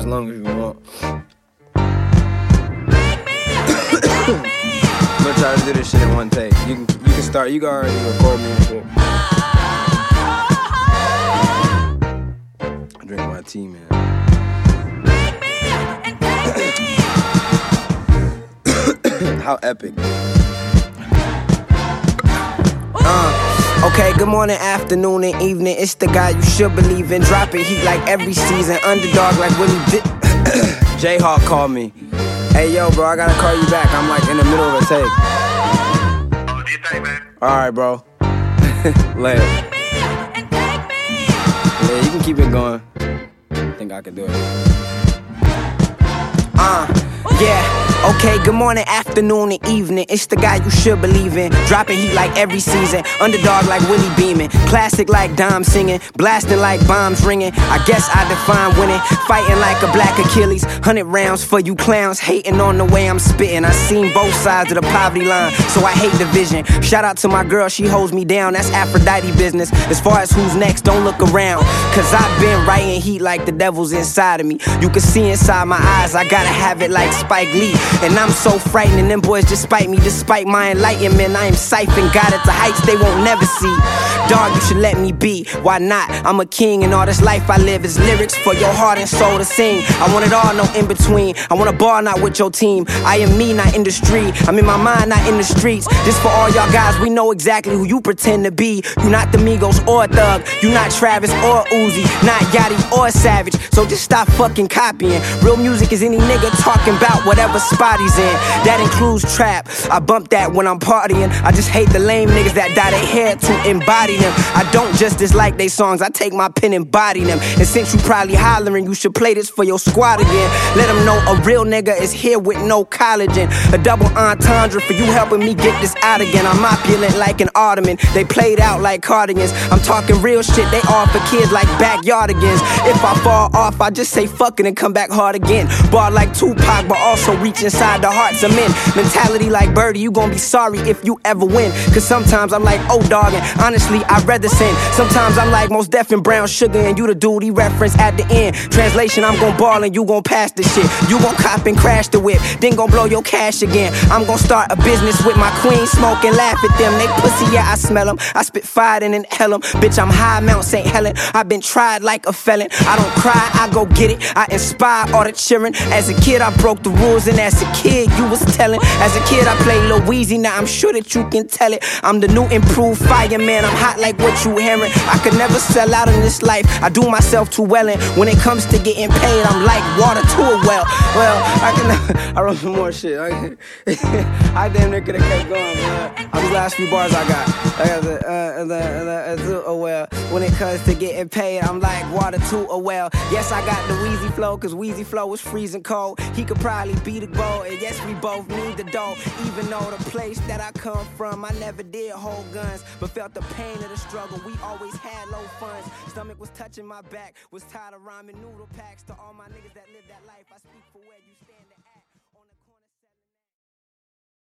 long as you want. I'm gonna try to do this shit in one take. You can start. You can already record me and shit. I drink my tea, man. How epic. Okay, good morning, afternoon, and evening. It's the guy you should believe in. Dropping heat like every season. Underdog like Willie J-Hawk called me. Hey, yo, bro, I gotta call you back. I'm like in the middle of a take. Oh, do your thing, man. Alright, bro. Later. Yeah, you can keep it going. I think I can do it. Yeah. Okay, good morning, afternoon, and evening. It's the guy you should believe in. Dropping heat like every season. Underdog like Willie beaming. Classic like Dom singing. Blasting like bombs ringing. I guess I define winning. Fighting like a black Achilles. 100 rounds for you clowns. Hating on the way I'm spitting. I seen both sides of the poverty line, so I hate division. Shout out to my girl, she holds me down. That's Aphrodite business. As far as who's next, don't look around. Cause I've been writing heat like the devil's inside of me. You can see inside my eyes, I gotta have it like Spike Lee. And I'm so frightening, them boys just spite me. Despite my enlightenment, I am siphon. Got it to heights they won't never see. Dog, you should let me be. Why not? I'm a king, and all this life I live is lyrics for your heart and soul to sing. I want it all, no in between. I want a ball, not with your team. I am me, not industry. I'm in my mind, not in the streets. This for all y'all guys, we know exactly who you pretend to be. You not the Migos or Thug. You not Travis or Uzi. Not Yachty or Savage. So just stop fucking copying. Real music is any nigga talking about whatever spot he's in. That includes trap. I bump that when I'm partying. I just hate the lame niggas that dye their hair to embody them. I don't just dislike they songs, I take my pen and body them. And since you probably hollering, you should play this for your squad again. Let them know a real nigga is here with no collagen. A double entendre for you helping me get this out again. I'm opulent like an ottoman. They played out like cardigans. I'm talking real shit, they all for kids like backyardigans. If I fall off, I just say fuck it and come back hard again. Bar like Tupac, but also reach inside the hearts of men. Mentality like Birdie, you gon' be sorry if you ever win. Cause sometimes I'm like, oh dog, and honestly, I'd rather sin. Sometimes I'm like Mos Def and Brown Sugar, and you the dude he reference at the end. Translation, I'm gon' ball and you gon' pass the shit. You gon' cop and crash the whip, then gon' blow your cash again. I'm gon' start a business with my queen, smoke and laugh at them. They pussy, yeah, I smell them. I spit fire and inhale them. Bitch, I'm high, Mount St. Helen. I've been tried like a felon. I don't cry, I go get it. I inspire all the cheering. As a kid, I broke the rules, and as a kid, you was telling. As a kid, I played Lil Weezy, now I'm sure that you can tell it. I'm the new improved fireman, I'm hot like what you hearing. I could never sell out in this life, I do myself too well. And when it comes to getting paid, I'm like water to a well. Well, I wrote some more shit. I damn near could've kept going, man. These last few bars I got to a well. When it comes to getting paid, I'm like water to a well. Yes, I got the Weezy flow, cause Weezy flow is freezing cold. He could probably beat a goal, and yes, we both need the dough. Even though the place that I come from, I never did hold guns, but felt the pain of the struggle. We always had low funds. Stomach was touching my back, was tired of rhyming noodle packs. To all my niggas that live that life, I speak for where you stand at.